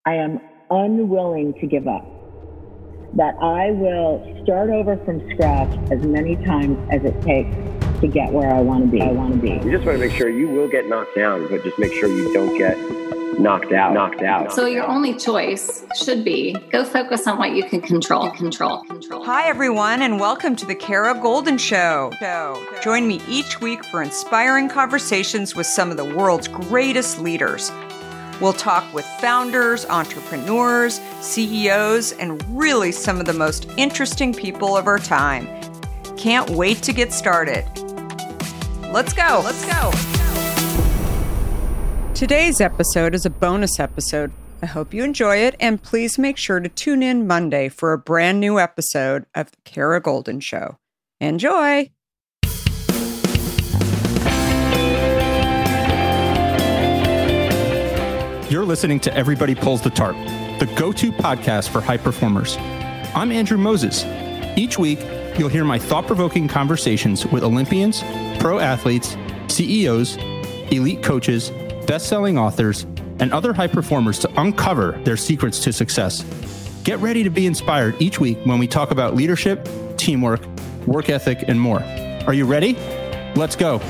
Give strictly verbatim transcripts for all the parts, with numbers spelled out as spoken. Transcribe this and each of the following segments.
I am unwilling to give up, that I will start over from scratch as many times as it takes to get where I want to be. I want to be. You just want to make sure you will get knocked down, but just make sure you don't get knocked out, knocked out. So your only choice should be go focus on what you can control, control, control. Hi, everyone, and welcome to the Kara Goldin Show. Join me each week for inspiring conversations with some of the world's greatest leaders. We'll talk with founders, entrepreneurs, C E Os, and really some of the most interesting people of our time. Can't wait to get started. Let's go. Let's go. Today's episode is a bonus episode. I hope you enjoy it, and please make sure to tune in Monday for a brand new episode of the Kara Goldin Show. Enjoy! You're listening to Everybody Pulls the Tarp, the go-to podcast for high performers. I'm Andrew Moses. Each week, you'll hear my thought-provoking conversations with Olympians, pro athletes, C E Os, elite coaches, best-selling authors, and other high performers to uncover their secrets to success. Get ready to be inspired each week when we talk about leadership, teamwork, work ethic, and more. Are you ready? Let's go.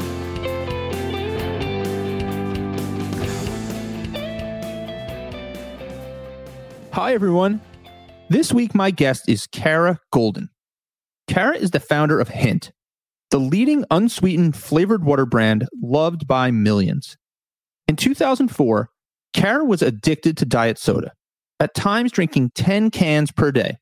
Hi, everyone. This week, my guest is Kara Goldin. Kara is the founder of Hint, the leading unsweetened flavored water brand loved by millions. In two thousand four, Kara was addicted to diet soda, at times drinking ten cans per day.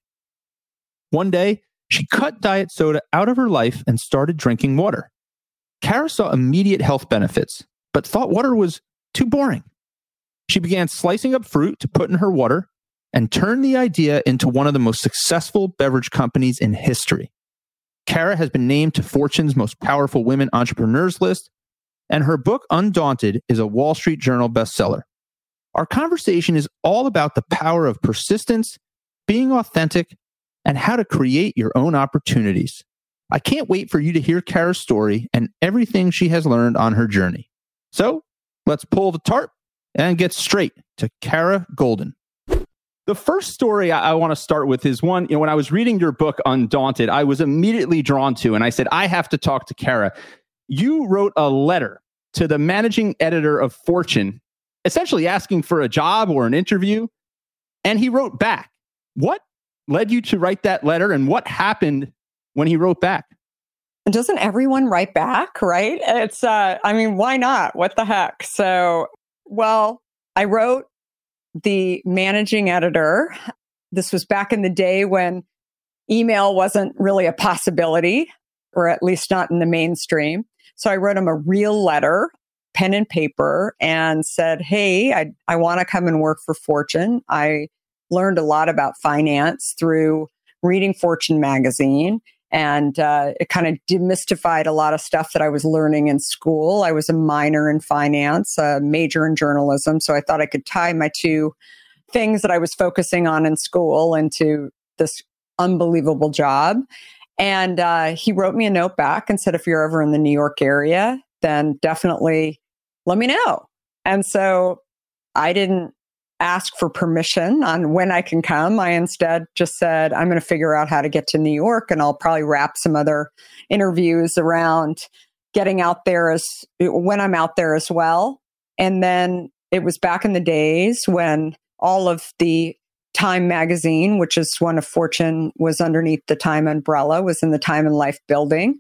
One day, she cut diet soda out of her life and started drinking water. Kara saw immediate health benefits, but thought water was too boring. She began slicing up fruit to put in her water and turned the idea into one of the most successful beverage companies in history. Kara has been named to Fortune's Most Powerful Women Entrepreneurs list, and her book, Undaunted, is a Wall Street Journal bestseller. Our conversation is all about the power of persistence, being authentic, and how to create your own opportunities. I can't wait for you to hear Kara's story and everything she has learned on her journey. So, let's pull the tarp and get straight to Kara Goldin. The first story I, I want to start with is one, you know, when I was reading your book, Undaunted, I was immediately drawn to, and I said, I have to talk to Kara. You wrote a letter to the managing editor of Fortune, essentially asking for a job or an interview, and he wrote back. What led you to write that letter, and what happened when he wrote back? Doesn't everyone write back, right? It's, uh, I mean, why not? What the heck? So, well, I wrote the managing editor. This was back in the day when email wasn't really a possibility, or at least not in the mainstream. So I wrote him a real letter, pen and paper, and said, hey, I, I want to come and work for Fortune. I learned a lot about finance through reading Fortune magazine. And uh, it kind of demystified a lot of stuff that I was learning in school. I was a minor in finance, a major in journalism. So I thought I could tie my two things that I was focusing on in school into this unbelievable job. And uh, he wrote me a note back and said, if you're ever in the New York area, then definitely let me know. And so I didn't ask for permission on when I can come. I instead just said, I'm going to figure out how to get to New York, and I'll probably wrap some other interviews around getting out there as when I'm out there as well. And then it was back in the days when all of the Time magazine, which is one of Fortune, was underneath the Time umbrella, was in the Time and Life building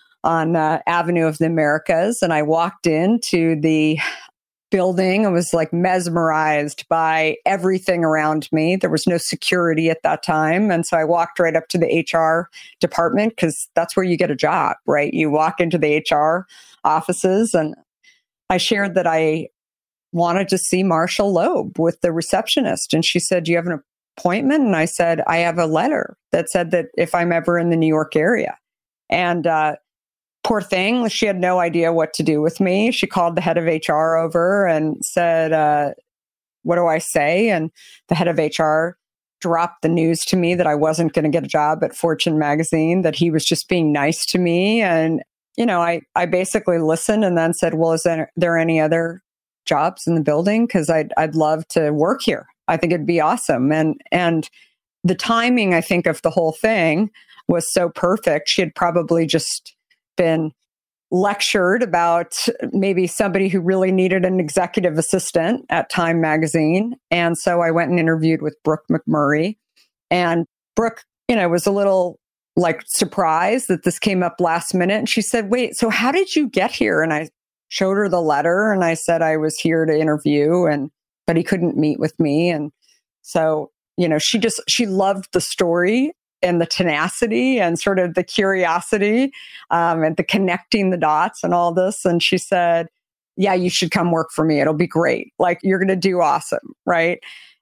on uh, Avenue of the Americas. And I walked into the building. I was like mesmerized by everything around me. There was no security at that time. And so I walked right up to the H R department, because that's where you get a job, right? You walk into the H R offices, and I shared that I wanted to see Marshall Loeb with the receptionist. And she said, do you have an appointment? And I said, I have a letter that said that if I'm ever in the New York area. And uh, poor thing, she had no idea what to do with me. She called the head of H R over and said, uh, what do I say? And the head of H R dropped the news to me that I wasn't going to get a job at Fortune magazine, that he was just being nice to me. And, you know, I, I basically listened and then said, well, is there, there any other jobs in the building? Because I'd, I'd love to work here. I think it'd be awesome. And, and the timing, I think, of the whole thing was so perfect. She had probably just been lectured about maybe somebody who really needed an executive assistant at Time Magazine. And so I went and interviewed with Brooke McMurray. And Brooke, you know, was a little like surprised that this came up last minute. And she said, wait, so how did you get here? And I showed her the letter and I said I was here to interview, and but he couldn't meet with me. And so, you know, she just, she loved the story and the tenacity and sort of the curiosity um, and the connecting the dots and all this. And she said, yeah, you should come work for me. It'll be great. Like, you're going to do awesome. Right.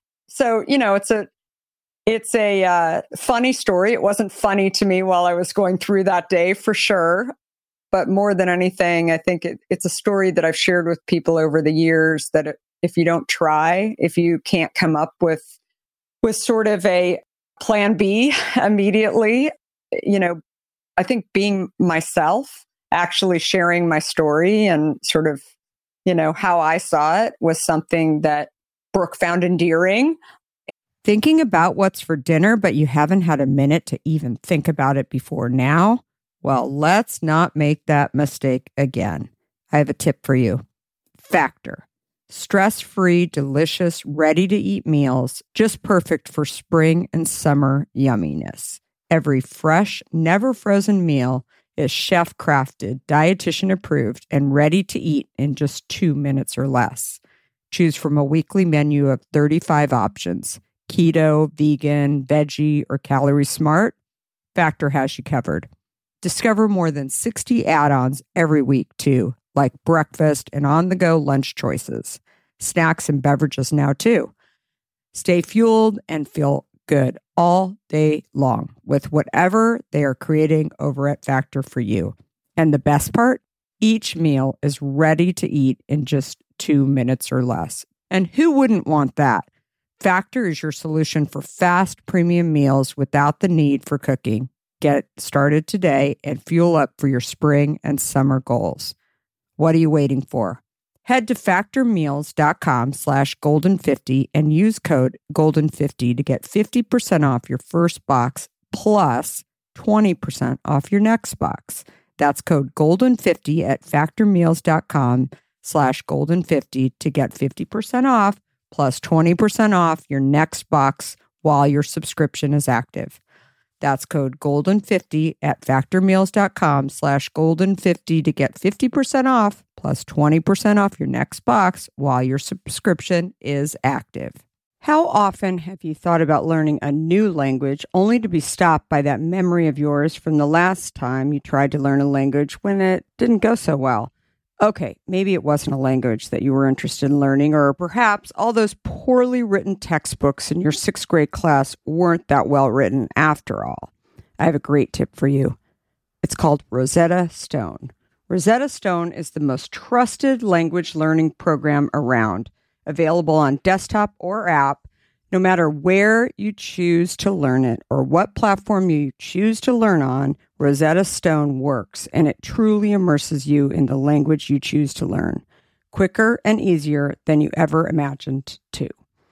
So, you know, it's a, it's a uh, funny story. It wasn't funny to me while I was going through that day, for sure. But more than anything, I think it, it's a story that I've shared with people over the years, that if you don't try, if you can't come up with, with sort of a plan B immediately, you know, I think being myself, actually sharing my story and sort of, you know, how I saw it was something that Brooke found endearing. Thinking about what's for dinner, but you haven't had a minute to even think about it before now? Well, let's not make that mistake again. I have a tip for you. Factor. Stress-free, delicious, ready-to-eat meals, just perfect for spring and summer yumminess. Every fresh, never frozen meal is chef-crafted, dietitian-approved, and ready to eat in just two minutes or less. Choose from a weekly menu of thirty-five options: keto, vegan, veggie, or calorie smart. Factor has you covered. Discover more than sixty add-ons every week, too, like breakfast and on-the-go lunch choices, snacks and beverages now, too. Stay fueled and feel good all day long with whatever they are creating over at Factor for you. And the best part? Each meal is ready to eat in just two minutes or less. And who wouldn't want that? Factor is your solution for fast premium meals without the need for cooking. Get started today and fuel up for your spring and summer goals. What are you waiting for? Head to factormeals.com slash golden50 and use code golden fifty to get fifty percent off your first box plus twenty percent off your next box. That's code golden fifty at factormeals.com slash golden50 to get fifty percent off plus twenty percent off your next box while your subscription is active. That's code golden fifty at factormeals.com slash golden50 to get fifty percent off plus twenty percent off your next box while your subscription is active. How often have you thought about learning a new language only to be stopped by that memory of yours from the last time you tried to learn a language when it didn't go so well? Okay, maybe it wasn't a language that you were interested in learning, or perhaps all those poorly written textbooks in your sixth grade class weren't that well written after all. I have a great tip for you. It's called Rosetta Stone. Rosetta Stone is the most trusted language learning program around, available on desktop or app, no matter where you choose to learn it or what platform you choose to learn on. Rosetta Stone works, and it truly immerses you in the language you choose to learn, quicker and easier than you ever imagined to.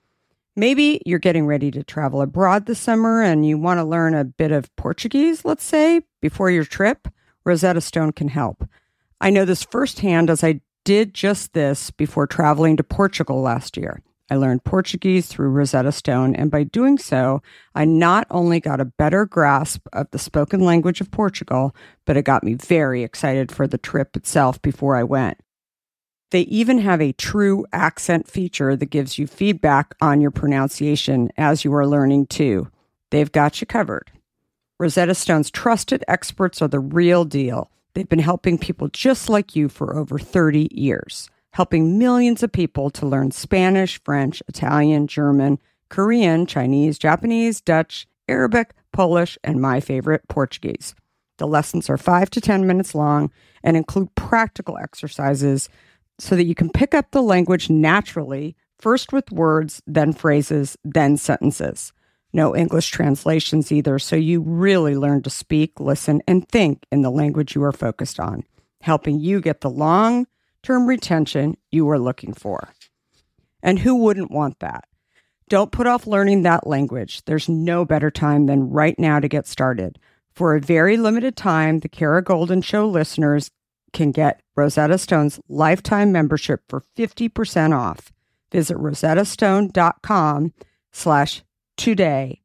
Maybe you're getting ready to travel abroad this summer and you want to learn a bit of Portuguese, let's say, before your trip. Rosetta Stone can help. I know this firsthand, as I did just this before traveling to Portugal last year. I learned Portuguese through Rosetta Stone, and by doing so, I not only got a better grasp of the spoken language of Portugal, but it got me very excited for the trip itself before I went. They even have a true accent feature that gives you feedback on your pronunciation as you are learning too. They've got you covered. Rosetta Stone's trusted experts are the real deal. They've been helping people just like you for over thirty years. Helping millions of people to learn Spanish, French, Italian, German, Korean, Chinese, Japanese, Dutch, Arabic, Polish, and my favorite, Portuguese. The lessons are five to ten minutes long and include practical exercises so that you can pick up the language naturally, first with words, then phrases, then sentences. No English translations either, so you really learn to speak, listen, and think in the language you are focused on, helping you get the long term retention you are looking for. And who wouldn't want that? Don't put off learning that language. There's no better time than right now to get started. For a very limited time, the Kara Goldin Show listeners can get Rosetta Stone's lifetime membership for fifty percent off. Visit rosettastone.com slash today.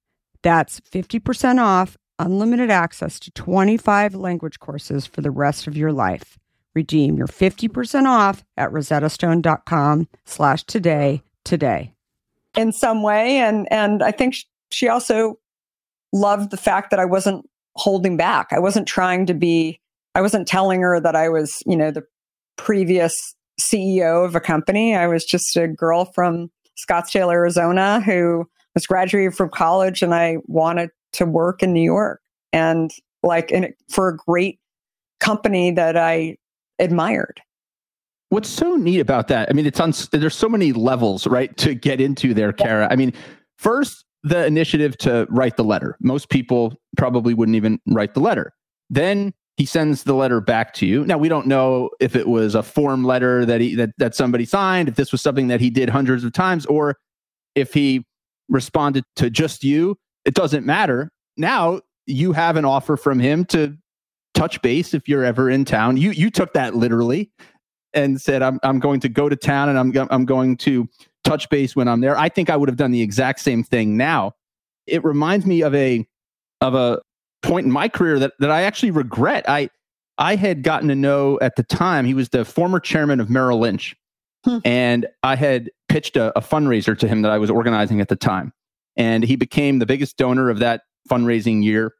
That's fifty percent off, unlimited access to twenty-five language courses for the rest of your life. Redeem your fifty percent off at rosettastone.com slash today today. In some way. And, and I think she also loved the fact that I wasn't holding back. I wasn't trying to be, I wasn't telling her that I was, you know, the previous C E O of a company. I was just a girl from Scottsdale, Arizona, who was graduated from college, and I wanted to work in New York and like in, for a great company that I admired. What's so neat about that? I mean, it's on, there's so many levels, right, to get into there, Kara. I mean, first, the initiative to write the letter. Most people probably wouldn't even write the letter. Then he sends the letter back to you. Now, we don't know if it was a form letter that he that, that somebody signed, if this was something that he did hundreds of times, or if he responded to just you. It doesn't matter. Now you have an offer from him to touch base if you're ever in town. You you took that literally and said, I'm I'm going to go to town and I'm go- I'm going to touch base when I'm there. I think I would have done the exact same thing now. It reminds me of a of a point in my career that, that I actually regret. I I had gotten to know at the time, he was the former chairman of Merrill Lynch. Hmm. And I had pitched a, a fundraiser to him that I was organizing at the time. And he became the biggest donor of that fundraising year.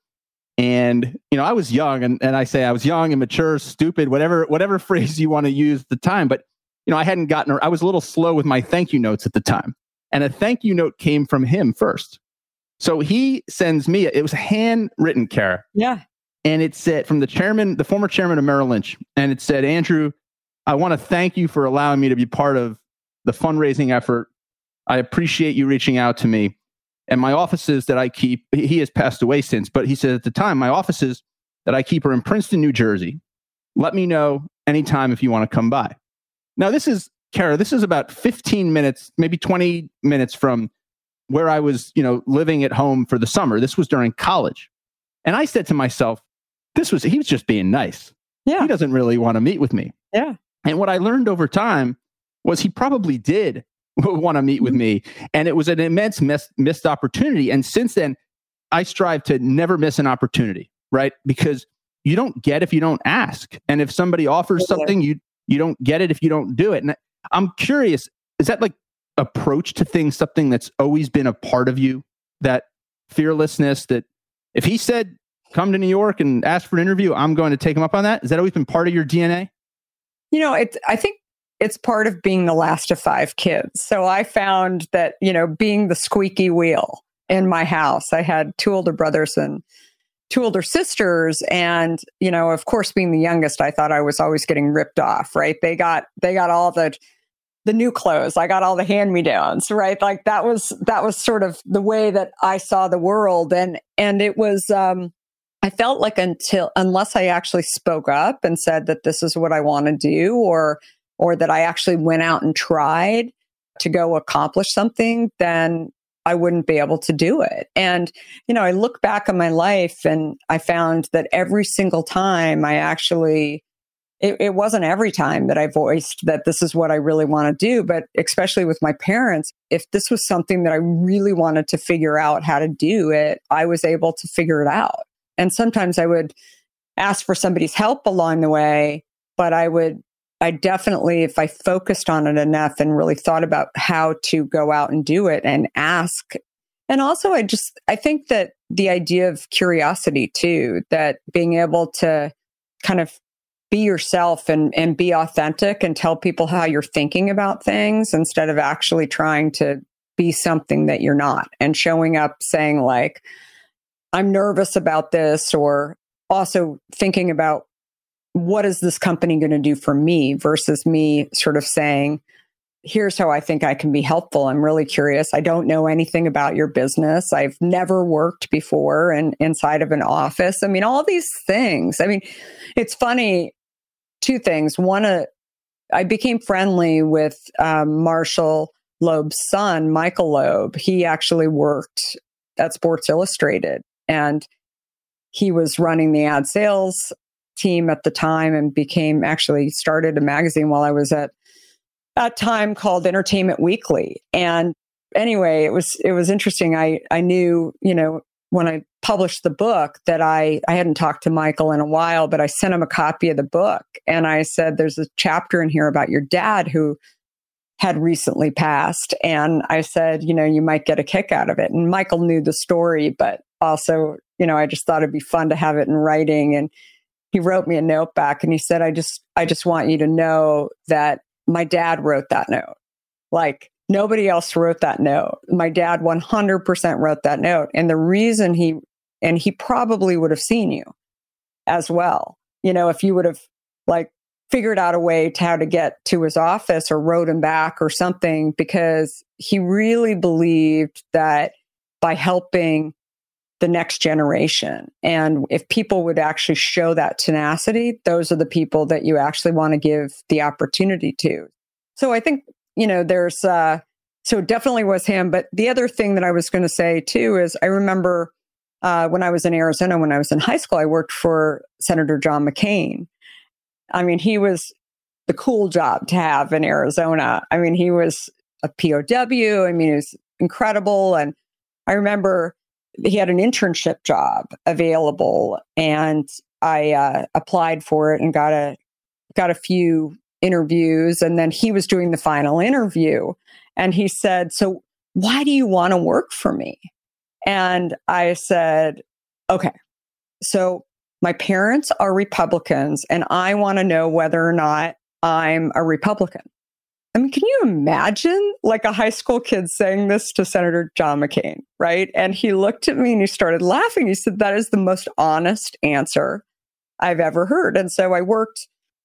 And, you know, I was young, and, and I say I was young, immature, stupid, whatever, whatever phrase you want to use at the time. But, you know, I hadn't gotten, I was a little slow with my thank you notes at the time. And a thank you note came from him first. So he sends me, it was handwritten, Kara. Yeah. And it said from the chairman, the former chairman of Merrill Lynch. And it said, Andrew, I want to thank you for allowing me to be part of the fundraising effort. I appreciate you reaching out to me. And my offices that I keep, he has passed away since, but he said at the time, my offices that I keep are in Princeton, New Jersey. Let me know anytime if you want to come by. Now, this is, Kara, this is about fifteen minutes, maybe twenty minutes from where I was, you know, living at home for the summer. This was during college. And I said to myself, this was, he was just being nice. Yeah. He doesn't really want to meet with me. Yeah. And what I learned over time was he probably did want to meet with me. And it was an immense miss, missed opportunity. And since then, I strive to never miss an opportunity, right? Because you don't get if you don't ask. And if somebody offers something, you you don't get it if you don't do it. And I'm curious, is that like approach to things something that's always been a part of you? That fearlessness that if he said, come to New York and ask for an interview, I'm going to take him up on that? Has that always been part of your D N A? You know, it, I think it's part of being the last of five kids. So I found that, you know, being the squeaky wheel in my house, I had two older brothers and two older sisters. And, you know, of course, being the youngest, I thought I was always getting ripped off, right? They got, they got all the, the new clothes. I got all the hand-me-downs, right? Like that was, that was sort of the way that I saw the world. And, and it was, um, I felt like until, unless I actually spoke up and said that this is what I want to do, or, or that I actually went out and tried to go accomplish something, then I wouldn't be able to do it. And, you know, I look back on my life and I found that every single time I actually, it, it wasn't every time that I voiced that this is what I really want to do, but especially with my parents, if this was something that I really wanted to figure out how to do it, I was able to figure it out. And sometimes I would ask for somebody's help along the way, but I would, I definitely, if I focused on it enough and really thought about how to go out and do it and ask. And also, I just, I think that the idea of curiosity too, that being able to kind of be yourself and, and be authentic and tell people how you're thinking about things instead of actually trying to be something that you're not, and showing up saying like, I'm nervous about this, or also thinking about what is this company going to do for me versus me sort of saying, here's how I think I can be helpful. I'm really curious. I don't know anything about your business. I've never worked before and inside of an office. I mean, all these things. I mean, it's funny, two things. One, uh, I became friendly with um, Marshall Loeb's son, Michael Loeb, he actually worked at Sports Illustrated, and he was running the ad sales team at the time and became actually started a magazine while I was at that time called Entertainment Weekly. And anyway, it was it was interesting. I I knew, you know, when I published the book that I I hadn't talked to Michael in a while, but I sent him a copy of the book, and I said, "There's a chapter in here about your dad who had recently passed." And I said, you know, you might get a kick out of it. And Michael knew the story, but also, you know, I just thought it'd be fun to have it in writing. And he wrote me a note back and he said, I just, I just want you to know that my dad wrote that note. Like nobody else wrote that note. My dad one hundred percent wrote that note. And the reason he, and he probably would have seen you as well. You know, if you would have like figured out a way to how to get to his office or wrote him back or something, because he really believed that by helping the next generation, and if people would actually show that tenacity, those are the people that you actually want to give the opportunity to. So I think, you know, there's, uh, so it definitely was him. But the other thing that I was going to say too is I remember uh, when I was in Arizona, when I was in high school, I worked for Senator John McCain. I mean, he was the cool job to have in Arizona. I mean, he was a P O W. I mean, he was incredible. And I remember he had an internship job available, and I uh, applied for it and got a got a few interviews. And then he was doing the final interview, and he said, "So why do you want to work for me?" And I said, "Okay, so my parents are Republicans, and I want to know whether or not I'm a Republican." I mean, can you imagine like a high school kid saying this to Senator John McCain, right? And he looked at me and he started laughing. He said, "That is the most honest answer I've ever heard." And so I worked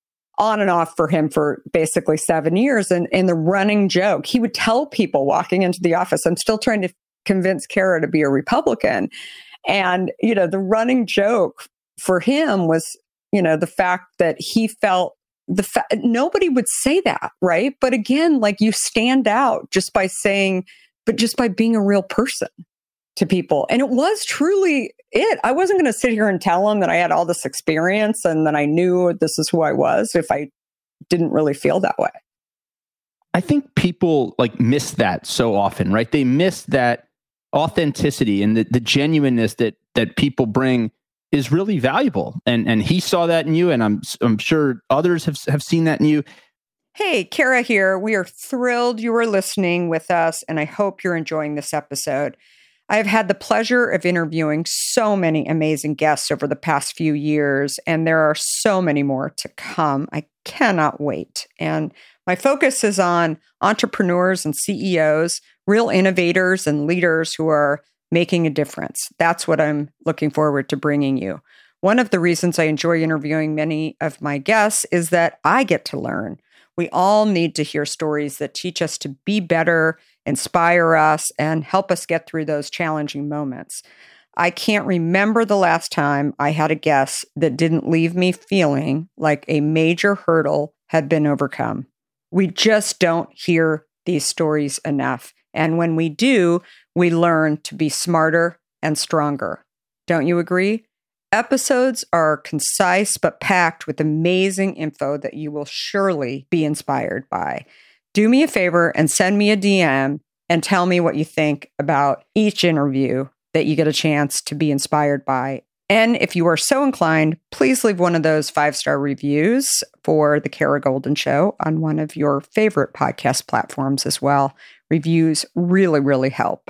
on and off for him for basically seven years. And in the running joke, he would tell people walking into the office, "I'm still trying to convince Kara to be a Republican." And, you know, the running joke for him was, you know, the fact that he felt the fa- nobody would say that, right? But again, like you stand out just by saying, but just by being a real person to people. And it was truly it. I wasn't going to sit here and tell them that I had all this experience and that I knew this is who I was if I didn't really feel that way. I think people like miss that so often, right? They miss that authenticity and the, the genuineness that that people bring is really valuable. And and he saw that in you, and I'm I'm sure others have have seen that in you. Hey, Kara here. We are thrilled you are listening with us, and I hope you're enjoying this episode. I have had the pleasure of interviewing so many amazing guests over the past few years, and there are so many more to come. I cannot wait. And my focus is on entrepreneurs and C E Os, real innovators and leaders who are making a difference. That's what I'm looking forward to bringing you. One of the reasons I enjoy interviewing many of my guests is that I get to learn. We all need to hear stories that teach us to be better, inspire us, and help us get through those challenging moments. I can't remember the last time I had a guest that didn't leave me feeling like a major hurdle had been overcome. We just don't hear these stories enough. And when we do, we learn to be smarter and stronger. Don't you agree? Episodes are concise but packed with amazing info that you will surely be inspired by. Do me a favor and send me a D M and tell me what you think about each interview that you get a chance to be inspired by. And if you are so inclined, please leave one of those five-star reviews for The Kara Goldin Show on one of your favorite podcast platforms as well. Reviews really, really help.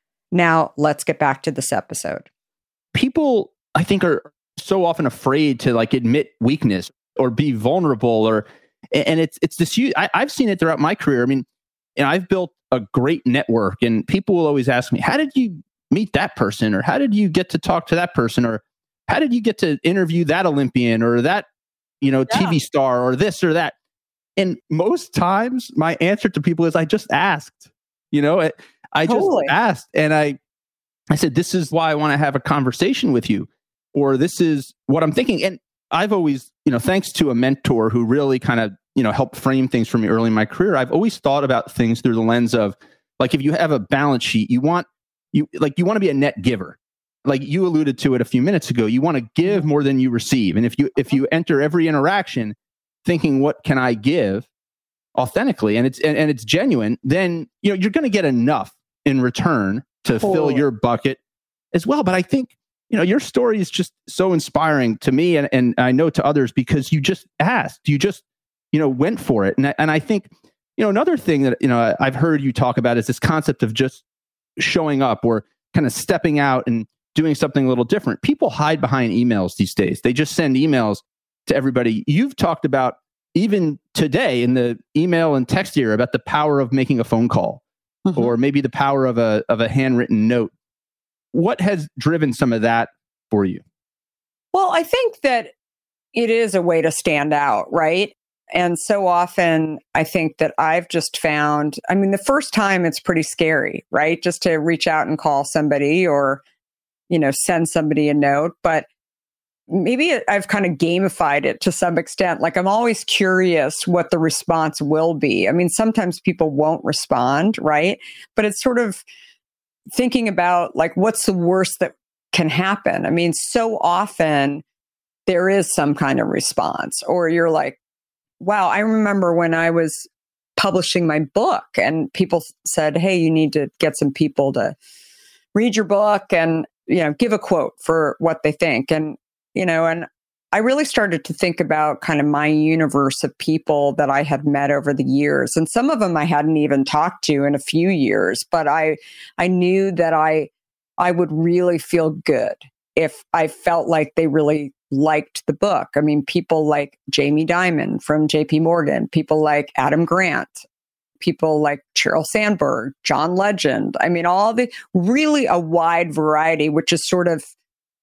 Now, let's get back to this episode. People, I think, are so often afraid to like admit weakness or be vulnerable, or and it's it's this huge. I, I've seen it throughout my career. I mean, and I've built a great network, and people will always ask me, "How did you meet that person?" or "How did you get to talk to that person?" or "How did you get to interview that Olympian or that, you know, yeah. T V star or this or that?" And most times, my answer to people is, "I just asked." You know, I, I totally. just asked, and I, I said, "This is why I want to have a conversation with you," or "This is what I'm thinking." And I've always, you know, thanks to a mentor who really kind of you know, helped frame things for me early in my career, I've always thought about things through the lens of, like, if you have a balance sheet, you want, you like, you want to be a net giver. Like you alluded to it a few minutes ago, you want to give more than you receive. And if you, if you enter every interaction thinking, what can I give authentically? And it's, and, and it's genuine, then, you know, you're going to get enough in return to Totally. fill your bucket as well. But I think, you know, your story is just so inspiring to me, and, and I know to others, because you just asked, you just, you know, went for it. And I, and I think, you know, another thing that, you know, I've heard you talk about is this concept of just showing up, or kind of stepping out and doing something a little different. People hide behind emails these days. They just send emails to everybody. You've talked about, even today in the email and text era, about the power of making a phone call, mm-hmm. or maybe the power of a of a handwritten note. What has driven some of that for you? Well, I think that it is a way to stand out, right? And so often I think that I've just found, I mean, the first time it's pretty scary, right? Just to reach out and call somebody, or, you know, send somebody a note. But maybe I've kind of gamified it to some extent. Like, I'm always curious what the response will be. I mean, sometimes people won't respond, right? But it's sort of thinking about, like, what's the worst that can happen? I mean, so often there is some kind of response, or you're like, wow, I remember when I was publishing my book and people said, hey, you need to get some people to read your book and, you know, give a quote for what they think. And, you know, and I really started to think about kind of my universe of people that I had met over the years. And some of them I hadn't even talked to in a few years, but I, I knew that I, I would really feel good if I felt like they really liked the book. I mean, people like Jamie Dimon from J P Morgan, people like Adam Grant, people like Sheryl Sandberg, John Legend. I mean, all the really a wide variety, which is sort of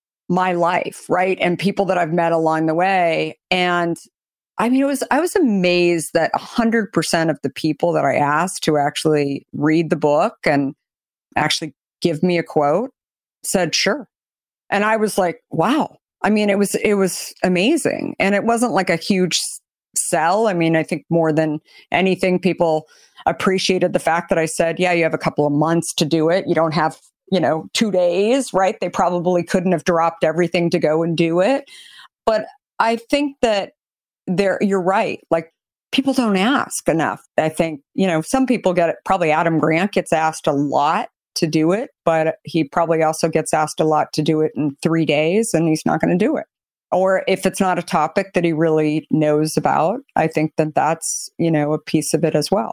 my life, right? And people that I've met along the way. And I mean, it was, I was amazed that one hundred percent of the people that I asked to actually read the book and actually give me a quote said, sure. And I was like, wow. I mean, it was, it was amazing. And it wasn't like a huge sell. I mean, I think more than anything, people appreciated the fact that I said, yeah, you have a couple of months to do it. You don't have, you know, two days, right? They probably couldn't have dropped everything to go and do it. But I think that there, you're right. Like, people don't ask enough. I think, you know, some people get it. Probably Adam Grant gets asked a lot to do it, but he probably also gets asked a lot to do it in three days and he's not going to do it. Or if it's not a topic that he really knows about, I think that that's, you know, a piece of it as well.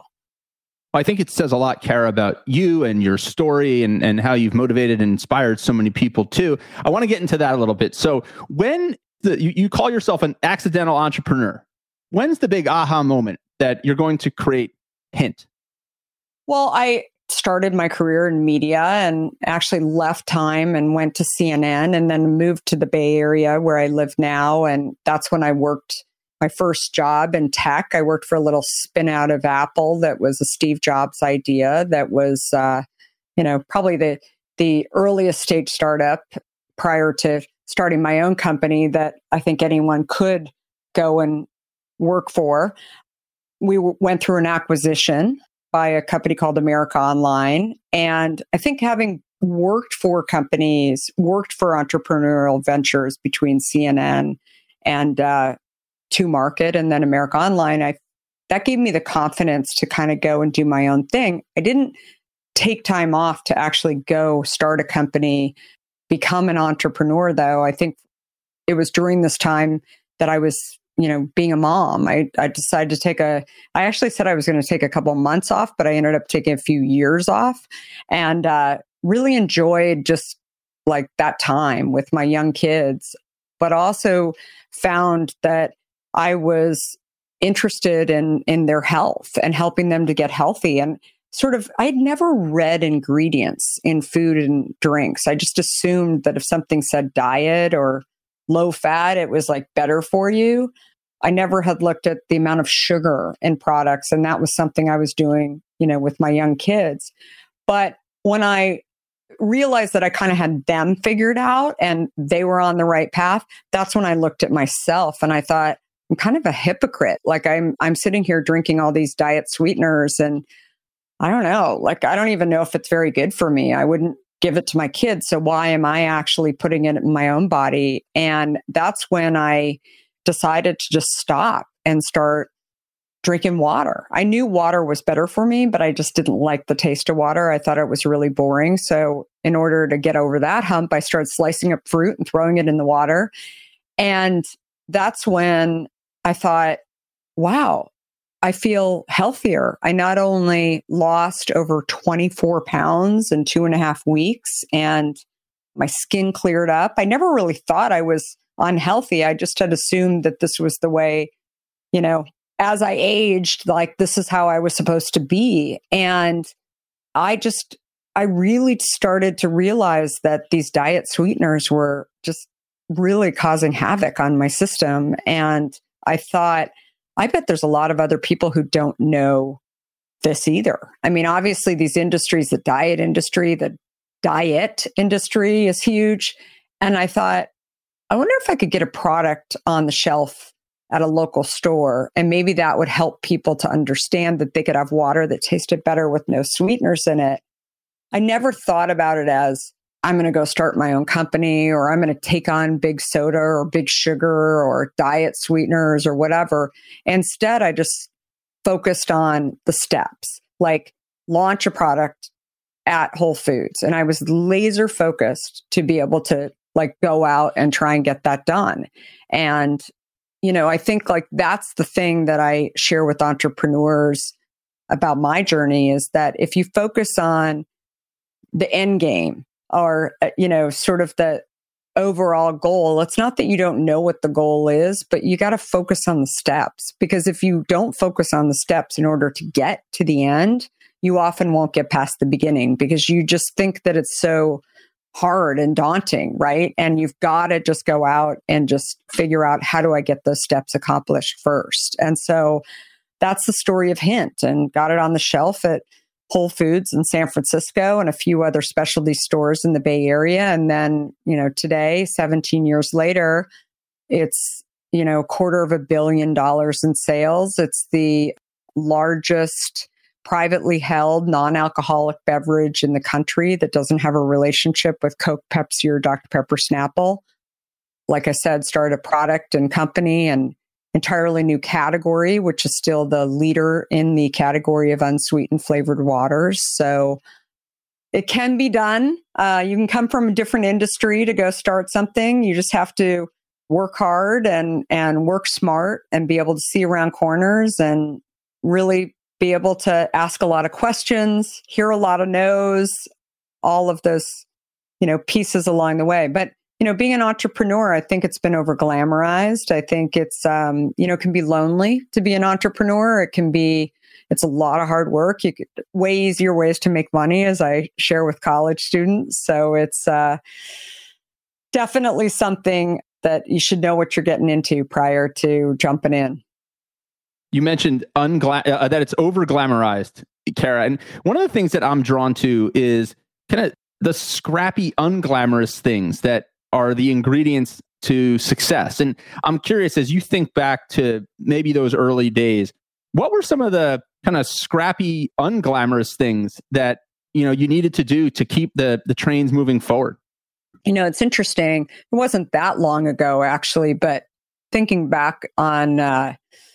I think it says a lot, Kara, about you and your story, and, and how you've motivated and inspired so many people too. I want to get into that a little bit. So when the, you, you call yourself an accidental entrepreneur, when's the big aha moment that you're going to create Hint? Well, I started my career in media and actually left Time and went to C N N, and then moved to the Bay Area where I live now. And that's when I worked my first job in tech. I worked for a little spin out of Apple that was a Steve Jobs idea that was, uh, you know, probably the, the earliest stage startup prior to starting my own company that I think anyone could go and work for. We w- went through an acquisition by a company called America Online. And I think having worked for companies, worked for entrepreneurial ventures between C N N and uh, To Market and then America Online, I that gave me the confidence to kind of go and do my own thing. I didn't take time off to actually go start a company, become an entrepreneur, though. I think it was during this time that I was, you know, being a mom. I, I decided to take a, I actually said I was going to take a couple of months off, but I ended up taking a few years off, and uh, really enjoyed just like that time with my young kids, but also found that I was interested in, in their health and helping them to get healthy. And sort of, I'd never read ingredients in food and drinks. I just assumed that if something said diet or low fat, it was like better for you. I never had looked at the amount of sugar in products. And that was something I was doing, you know, with my young kids. But when I realized that I kind of had them figured out and they were on the right path, that's when I looked at myself and I thought, I'm kind of a hypocrite. Like I'm, I'm sitting here drinking all these diet sweeteners and I don't know, like, I don't even know if it's very good for me. I wouldn't give it to my kids. So why am I actually putting it in my own body? And that's when I decided to just stop and start drinking water. I knew water was better for me, but I just didn't like the taste of water. I thought it was really boring. So in order to get over that hump, I started slicing up fruit and throwing it in the water. And that's when I thought, wow, I feel healthier. I not only lost over twenty-four pounds in two and a half weeks and my skin cleared up. I never really thought I was unhealthy. I just had assumed that this was the way, you know, as I aged, like this is how I was supposed to be. And I just, I really started to realize that these diet sweeteners were just really causing havoc on my system. And I thought, I bet there's a lot of other people who don't know this either. I mean, obviously these industries, the diet industry, the diet industry is huge. And I thought, I wonder if I could get a product on the shelf at a local store. And maybe that would help people to understand that they could have water that tasted better with no sweeteners in it. I never thought about it as I'm going to go start my own company or I'm going to take on big soda or big sugar or diet sweeteners or whatever. Instead, I just focused on the steps, like launch a product at Whole Foods. And I was laser focused to be able to like go out and try and get that done. And, you know, I think like that's the thing that I share with entrepreneurs about my journey is that if you focus on the end game, or, you know, sort of the overall goal. It's not that you don't know what the goal is, but you got to focus on the steps. Because if you don't focus on the steps in order to get to the end, you often won't get past the beginning because you just think that it's so hard and daunting, right? And you've got to just go out and just figure out, how do I get those steps accomplished first? And so that's the story of Hint, and got it on the shelf at Whole Foods in San Francisco and a few other specialty stores in the Bay Area. And then, you know, today, seventeen years later, it's, you know, a quarter of a billion dollars in sales. It's the largest privately held non-alcoholic beverage in the country that doesn't have a relationship with Coke, Pepsi, or Doctor Pepper Snapple. Like I said, started a product and company and entirely new category, which is still the leader in the category of unsweetened flavored waters. So it can be done. Uh, you can come from a different industry to go start something. You just have to work hard and, and work smart and be able to see around corners and really be able to ask a lot of questions, hear a lot of no's, all of those, you know, pieces along the way. But you know, being an entrepreneur, I think it's been over glamorized. I think it's, um, you know, it can be lonely to be an entrepreneur. It can be, it's a lot of hard work. You could, way easier ways to make money, as I share with college students. So it's uh, definitely something that you should know what you're getting into prior to jumping in. You mentioned ungla- uh, that it's over glamorized, Kara. And one of the things that I'm drawn to is kind of the scrappy, unglamorous things that are the ingredients to success. And I'm curious, as you think back to maybe those early days, what were some of the kind of scrappy, unglamorous things that, you know, you needed to do to keep the the trains moving forward? You know, it's interesting. It wasn't that long ago, actually, but thinking back on uh,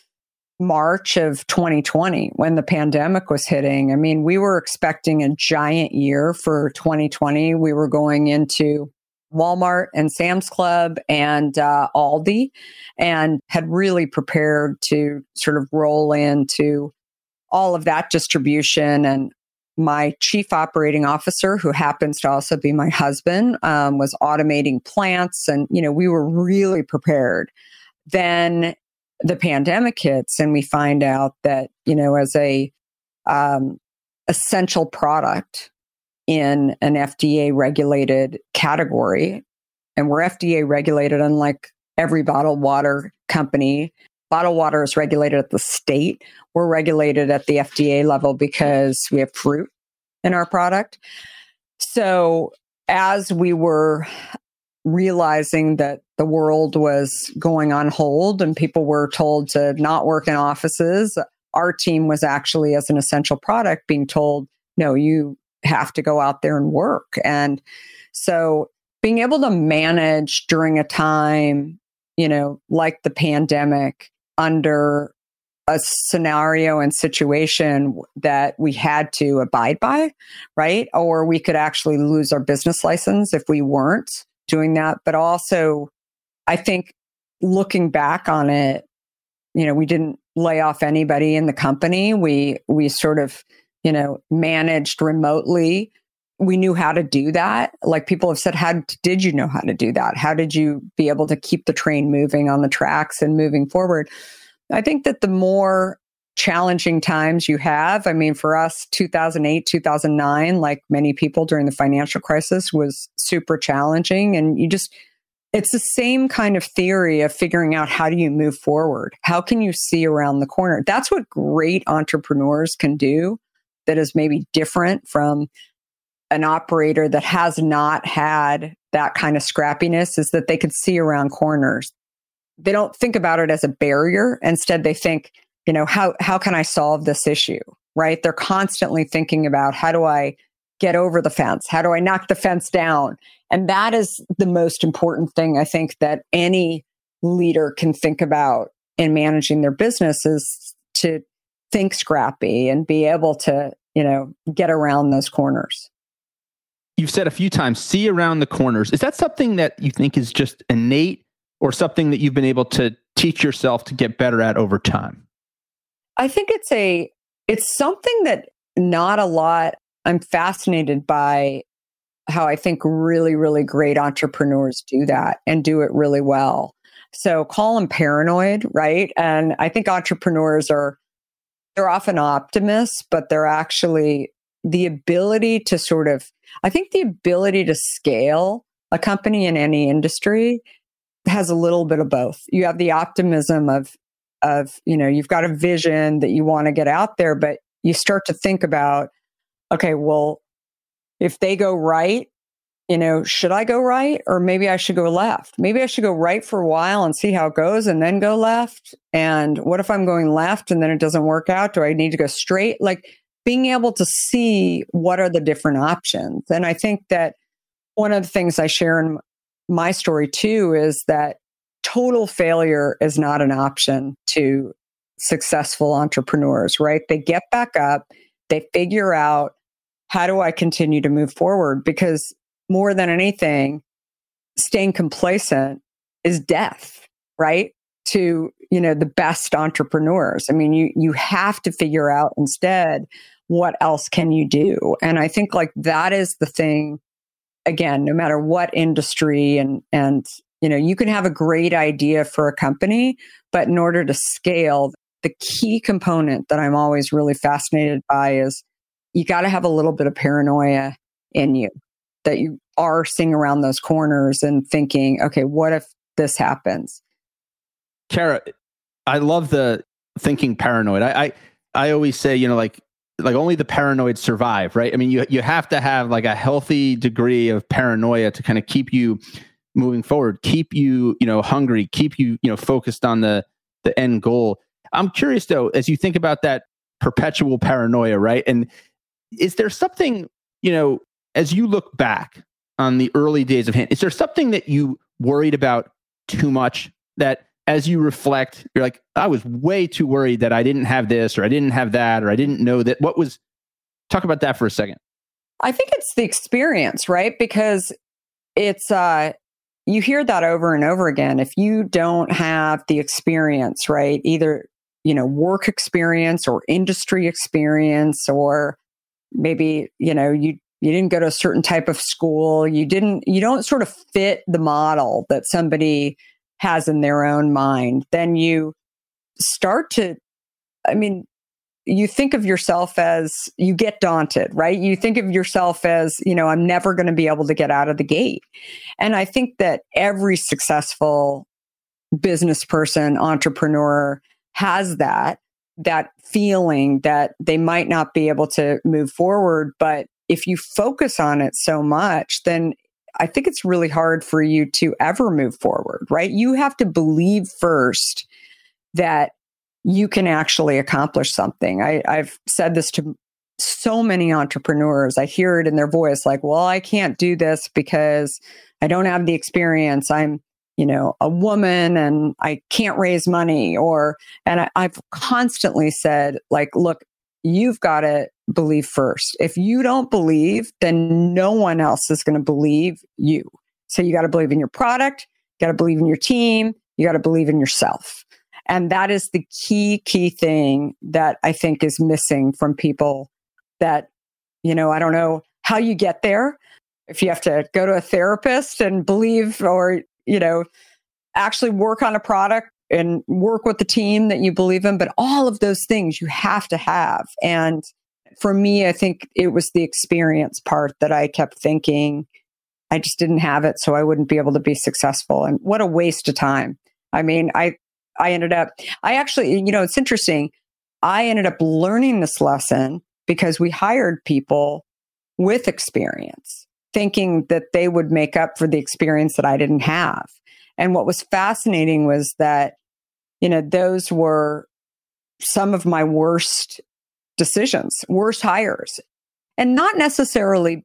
March of twenty twenty, when the pandemic was hitting, I mean, we were expecting a giant year for twenty twenty. We were going into Walmart and Sam's Club and uh, Aldi, and had really prepared to sort of roll into all of that distribution. And my chief operating officer, who happens to also be my husband, um, was automating plants. And, you know, we were really prepared. Then the pandemic hits and we find out that, you know, as a um, essential product in an F D A regulated category, and we're F D A regulated, unlike every bottled water company. Bottled water is regulated at the state. We're regulated at the F D A level because we have fruit in our product. So as we were realizing that the world was going on hold and people were told to not work in offices. Our team was actually, as an essential product, being told, no, you have to go out there and work. And so being able to manage during a time, you know, like the pandemic, under a scenario and situation that we had to abide by, right? Or we could actually lose our business license if we weren't doing that. But also, I think looking back on it, you know, we didn't lay off anybody in the company. We, we sort of, you know, managed remotely. We knew how to do that. Like people have said, how did you know how to do that? How did you be able to keep the train moving on the tracks and moving forward? I think that the more challenging times you have, I mean, for us, two thousand eight, two thousand nine, like many people during the financial crisis, was super challenging. And you just, it's the same kind of theory of figuring out how do you move forward? How can you see around the corner? That's what great entrepreneurs can do that is maybe different from an operator that has not had that kind of scrappiness, is that they could see around corners. They don't think about it as a barrier. Instead, they think, you know, how, how can I solve this issue, right? They're constantly thinking about, how do I get over the fence? How do I knock the fence down? And that is the most important thing, I think, that any leader can think about in managing their business, is to think scrappy and be able to, you know, get around those corners. You've said a few times, see around the corners. Is that something that you think is just innate, or something that you've been able to teach yourself to get better at over time? I think it's a, it's something that not a lot, I'm fascinated by how I think really, really great entrepreneurs do that and do it really well. So call them paranoid, right? And I think entrepreneurs are, they're often optimists, but they're actually the ability to sort of, I think the ability to scale a company in any industry has a little bit of both. You have the optimism of, of, you know, you've got a vision that you want to get out there, but you start to think about, okay, well, if they go right, you know, should I go right? Or maybe I should go left. Maybe I should go right for a while and see how it goes and then go left. And what if I'm going left and then it doesn't work out? Do I need to go straight? Like being able to see what are the different options. And I think that one of the things I share in my story too is that total failure is not an option to successful entrepreneurs, right? They get back up, they figure out, how do I continue to move forward? Because more than anything, staying complacent is death, right? To, you know, the best entrepreneurs. I mean, you you have to figure out instead, what else can you do? And I think like that is the thing. Again, no matter what industry, and, and, you know, you can have a great idea for a company, but in order to scale, the key component that I'm always really fascinated by is you got to have a little bit of paranoia in you, that you are seeing around those corners and thinking, okay, what if this happens? Kara, I love the thinking paranoid. I, I, I always say, you know, like, like only the paranoid survive, right? I mean, you you have to have like a healthy degree of paranoia to kind of keep you moving forward, keep you, you know, hungry, keep you, you know, focused on the the end goal. I'm curious though, as you think about that perpetual paranoia, right? And is there something, you know, as you look back on the early days of Hint, is there something that you worried about too much, that as you reflect, you're like, I was way too worried that I didn't have this, or I didn't have that, or I didn't know that? What was, talk about that for a second. I think it's the experience, right? Because it's, uh, you hear that over and over again. If you don't have the experience, right? Either, you know, work experience or industry experience, or maybe, you know, you, you didn't go to a certain type of school. You didn't, you don't sort of fit the model that somebody has in their own mind. Then you start to, I mean, you think of yourself as, you get daunted, right? You think of yourself as, you know, I'm never going to be able to get out of the gate. And I think that every successful business person, entrepreneur has that, that feeling that they might not be able to move forward. But if you focus on it so much, then I think it's really hard for you to ever move forward, right? You have to believe first that you can actually accomplish something. I, I've said this to so many entrepreneurs. I hear it in their voice, like, well, I can't do this because I don't have the experience. I'm, you know, a woman and I can't raise money. Or, and I, I've constantly said, like, look, you've got to believe first. If you don't believe, then no one else is going to believe you. So you got to believe in your product, you got to believe in your team, you got to believe in yourself. And that is the key, key thing that I think is missing from people that, you know, I don't know how you get there. If you have to go to a therapist and believe, or, you know, actually work on a product and work with the team that you believe in, but all of those things you have to have. And for me, I think it was the experience part that I kept thinking I just didn't have it, so I wouldn't be able to be successful. And what a waste of time. I mean, I, I ended up, I actually, you know, it's interesting. I ended up learning this lesson because we hired people with experience, thinking that they would make up for the experience that I didn't have. And what was fascinating was that, you know, those were some of my worst decisions, worst hires. And not necessarily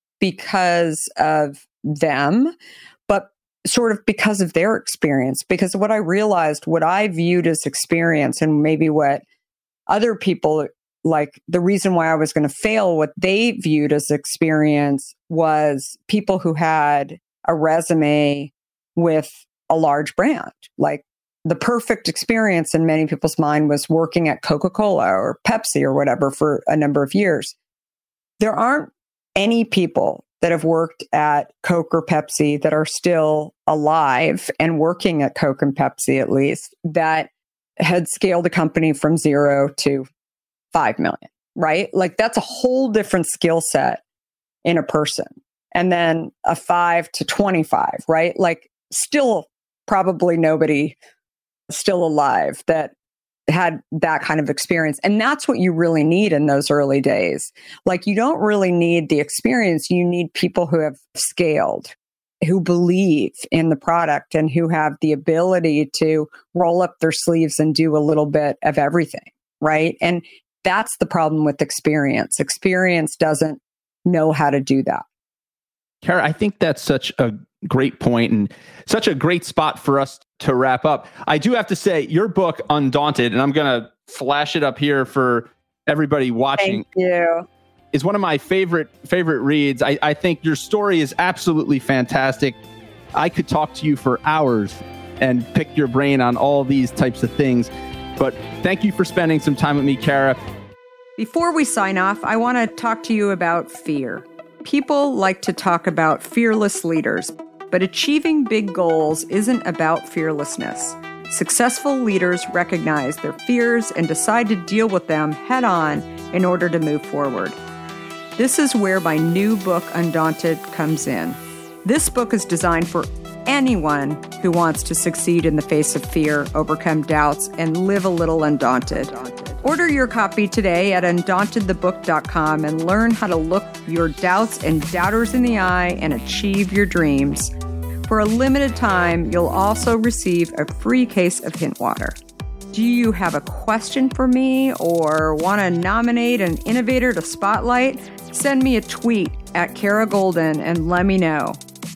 because of them, but sort of because of their experience. Because what I realized, what I viewed as experience, and maybe what other people, like the reason why I was going to fail, what they viewed as experience was people who had a resume with a large brand. Like the perfect experience in many people's mind was working at Coca-Cola or Pepsi or whatever for a number of years. There aren't any people that have worked at Coke or Pepsi that are still alive and working at Coke and Pepsi, at least, that had scaled a company from zero to five million, right? Like that's a whole different skill set in a person. And then a five to twenty-five, right? Like still probably nobody still alive that had that kind of experience. And that's what you really need in those early days. Like you don't really need the experience. You need people who have scaled, who believe in the product and who have the ability to roll up their sleeves and do a little bit of everything, right? And that's the problem with experience. Experience doesn't know how to do that. Kara, I think that's such a great point and such a great spot for us to wrap up. I do have to say, your book, Undaunted, and I'm going to flash it up here for everybody watching. Thank you. Is one of my favorite favorite reads. I, I think your story is absolutely fantastic. I could talk to you for hours and pick your brain on all these types of things. But thank you for spending some time with me, Kara. Before we sign off, I want to talk to you about fear. People like to talk about fearless leaders, but achieving big goals isn't about fearlessness. Successful leaders recognize their fears and decide to deal with them head on in order to move forward. This is where my new book, Undaunted, comes in. This book is designed for anyone who wants to succeed in the face of fear, overcome doubts, and live a little undaunted. Order your copy today at undaunted the book dot com and learn how to look your doubts and doubters in the eye and achieve your dreams. For a limited time, you'll also receive a free case of Hint Water. Do you have a question for me or want to nominate an innovator to spotlight? Send me a tweet at Kara Goldin and let me know.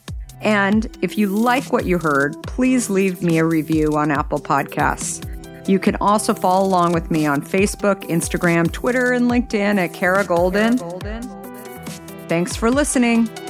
And if you like what you heard, please leave me a review on Apple Podcasts. You can also follow along with me on Facebook, Instagram, Twitter, and LinkedIn at Kara Goldin. Thanks for listening.